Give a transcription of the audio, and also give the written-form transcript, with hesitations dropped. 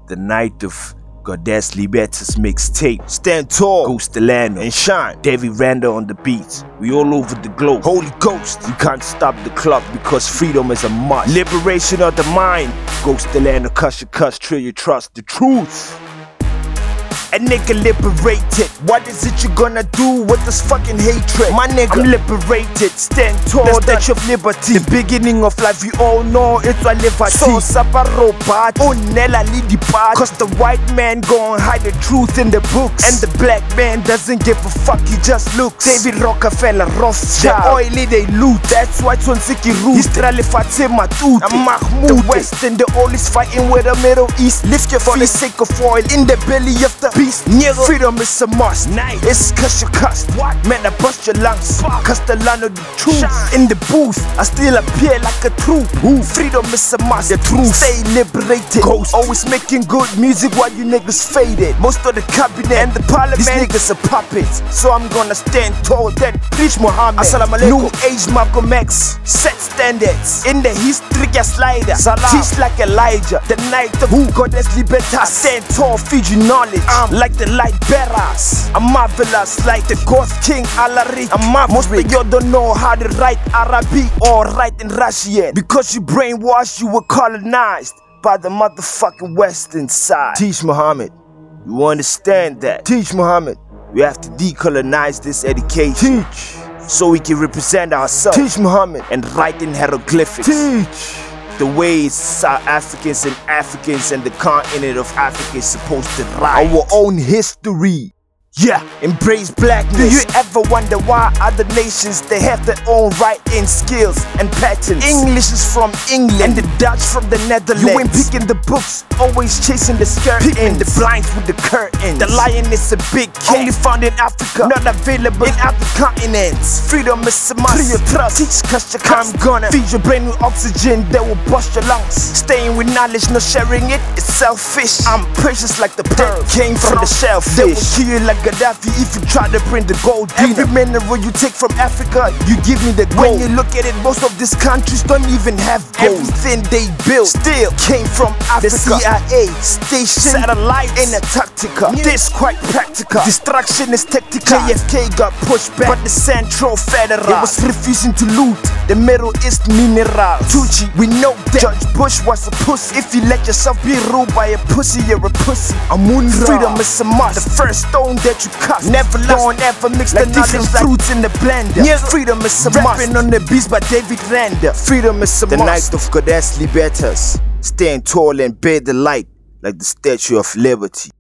The night of Goddess Libertas mixtape. Stand tall, Ghost Delano, and shine. David Randall on the beats. We all over the globe. Holy Ghost, you can't stop the clock because freedom is a must. Liberation of the mind. Ghost Delano, cuss your cuss, trill your trust, the truth. A nigga liberated. What is it you gonna do with this fucking hatred? My nigga, I'm liberated. Stand tall, the statue of liberty. The beginning of life, we all know it's a liberty. So saparopat, unela lidipat. Cause the white man gon' hide the truth in the books, and the black man doesn't give a fuck, he just looks. David Rockefeller, Rothschild, the oily they loot. That's why Tsonsiki root. Israeli Fatima Tut, and Mahmoud. The West and the oil is fighting with the Middle East. Lift your for the sake of oil in the belly of the beast. Nigga, freedom is a must. Nice. It's cause you cussed. What? Man, I bust your lungs. Cause the land of the truth. In the booth, I still appear like a troop. Freedom is a must. The truth. Stay liberated. Ghost. Always making good music while you niggas faded. Most of the cabinet and the parliament, these niggas are puppets. So I'm gonna stand tall, then preach Muhammad. Assalamu alaikum. New age Malcolm X. Set standards. In the history, a slider. Salam. Teach like Elijah. The night of Goddess Libertas. I stand tall, feed you knowledge. I'm like the light bearers. I'm marvelous like the Ghost King Alaric. I'm marvelous. Most of you don't know how to write Arabic or write in Russian. Because you brainwashed, you were colonized by the motherfucking Western side. Teach Muhammad. You understand that? Teach Muhammad. We have to decolonize this education. Teach. So we can represent ourselves. Teach Muhammad. And write in hieroglyphics. Teach. The way South Africans and the continent of Africa is supposed to write our own history. Yeah, embrace blackness. Do you ever wonder why other nations, they have their own writing skills and patterns? English is from England and the Dutch from the Netherlands. You ain't picking the books, always chasing the skirt. Picking the blinds with the curtains. The lion is a big cat, only found in Africa, not available in other continents. Freedom is a must. Your trust. Teach cause you I'm gonna feed your brain with oxygen that will bust your lungs. Staying with knowledge, not sharing it, it's selfish. I'm precious like the pearl that came from the shellfish. They will kill you like Gaddafi if you try to bring the gold. Every mineral you take from Africa, you give me the gold. When you look at it, most of these countries don't even have gold. Everything they built still came from Africa. The CIA station satellite in Antarctica. This quite practical. Destruction is tactical. JFK got pushed back, but the Central Federal, they was refusing to loot the Middle East minerals. Tucci, we know that George Bush was a pussy. If you let yourself be ruled by a pussy, you're a pussy. Amunra. Freedom is a must. The first stone that you cut, never last. Don't ever mix like the different fruits in the blender. Yeah. Freedom is a must. Rapping on the beats by David Randall. Freedom is a must. The night of Goddess Libertas. Stand tall and bear the light like the Statue of Liberty.